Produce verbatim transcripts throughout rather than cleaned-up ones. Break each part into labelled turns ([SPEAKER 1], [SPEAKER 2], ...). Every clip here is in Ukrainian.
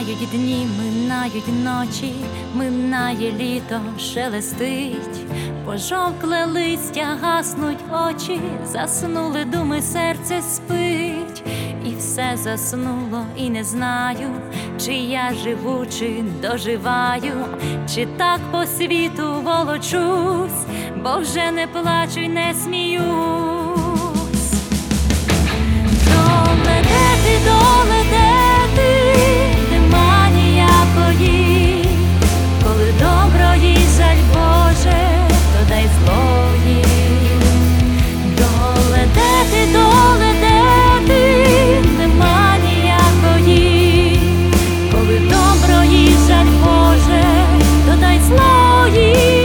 [SPEAKER 1] Минають дні, минають ночі, минає літо, шелестить, пожовкле листя, гаснуть очі, заснули думи, серце спить. І все заснуло, і не знаю, чи я живу, чи доживаю, чи так по світу волочусь, бо вже не плачу й не сміюсь. Доле, де ти, доле, де ти, нема ніякої, коли доброї жаль, Боже, то дай злої. Доле, де ти, доле, де ти, нема ніякої, коли доброї жаль, Боже, то дай злої.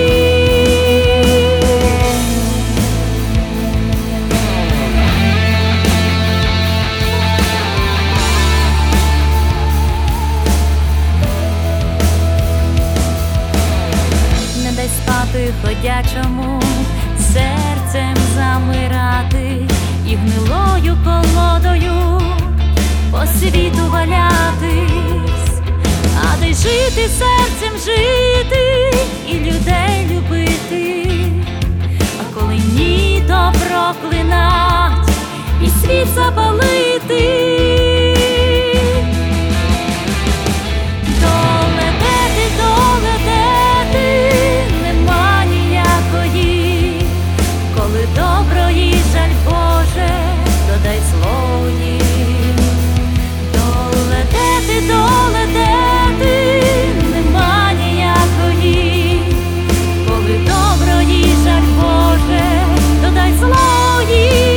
[SPEAKER 1] Спати ходячому, серцем замирати і гнилою колодою по світу валятись, а де жити, серцем жити і людей любити, а коли ні, то проклинать і світ запалити. Доброї жаль, Боже, додай злої. Доле, де ти, доле, де ти, нема ніякої, коли доброї жаль, Боже, додай злої.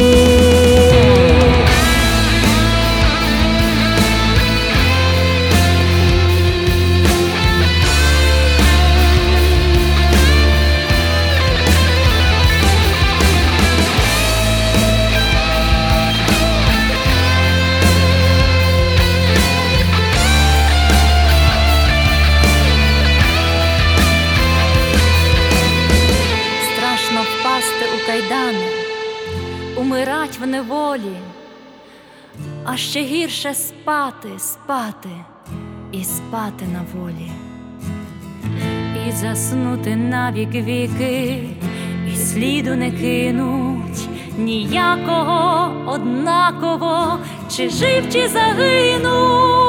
[SPEAKER 1] Впасти у кайдани, умирать в неволі, а ще гірше спати, спати і спати на волі, і заснути навік віки, і сліду не кинуть ніякого, однаково, чи жив, чи загинув.